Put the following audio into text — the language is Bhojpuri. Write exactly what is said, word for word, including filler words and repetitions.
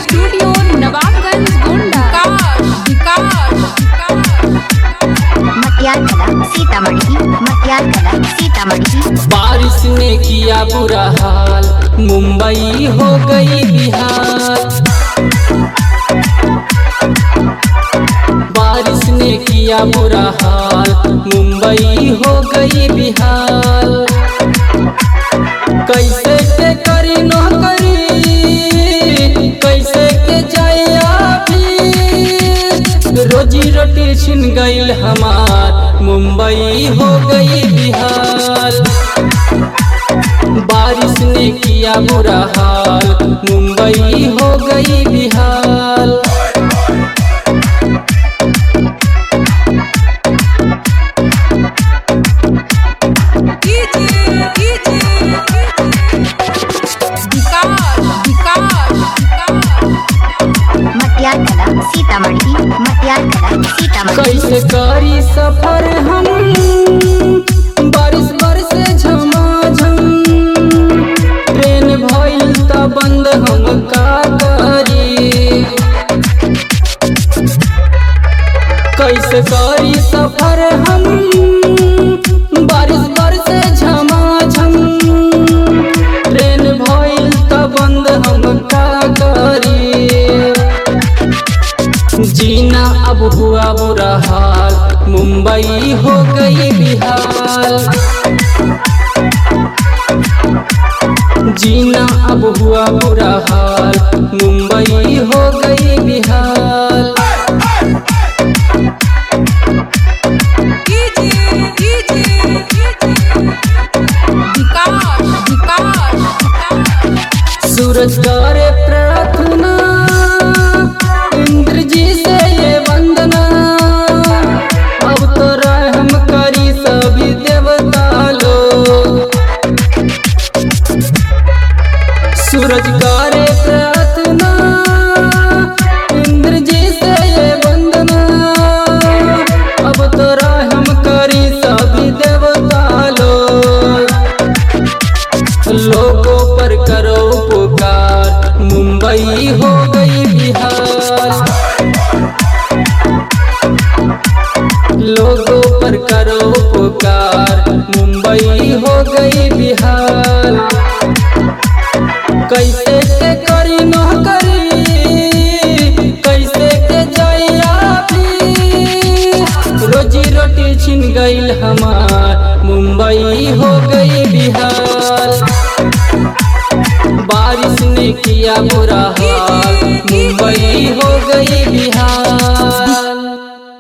स्टूडियो नवाबगंज गोंडा। मटियार कला सीतामढ़ी, मटियार कला सीतामढ़ी। बारिश ने किया बुरा हाल, मुंबई हो गई बिहार। बारिश ने किया बुरा हाल, मुंबई हो गई बिहार। कैसे के करी नौकरी, कैसे के जाए अभी, रोजी रोटी छिन गईल हमार, मुंबई हो गई बिहार। बारिश ने किया बुरा हाल, मुंबई हो गई बिहार। मटियार कला सीतामढ़ी, मटियार कला सीतामढ़ी। कैसे करी सफर हम, बारिश बरसे झमाझम, ट्रेन भइल त बंद हम का करी। कैसे करी सफर हम, बारिश बरसे झमाझम, ट्रेन भइल त बंद हम का करी। जीना अब हुआ बुरा हाल, मुंबई हो गई बिहार। जीना अब हुआ बुरा हाल, मुंबई हो गई बिहार। सूरज करे प्रार्थना, इंद्र जी से ये वंदना, अब तो रहम करी सभी देवता लोग। सूरज करे प्रार्थना, इंद्र जी से ये वंदना, अब तो रहम करी सभी देवता लोग। लोगों पर करो पुकार, मुंबई हो गई बिहार। लोगों पर करो पुकार, मुंबई हो गई बिहार। कैसे के करी नौकरी, कैसे के जाए अभी, रोजी रोटी छिन गईल हमार, मुंबई हो गई बिहार। बारिश ने किया बुरा हाल,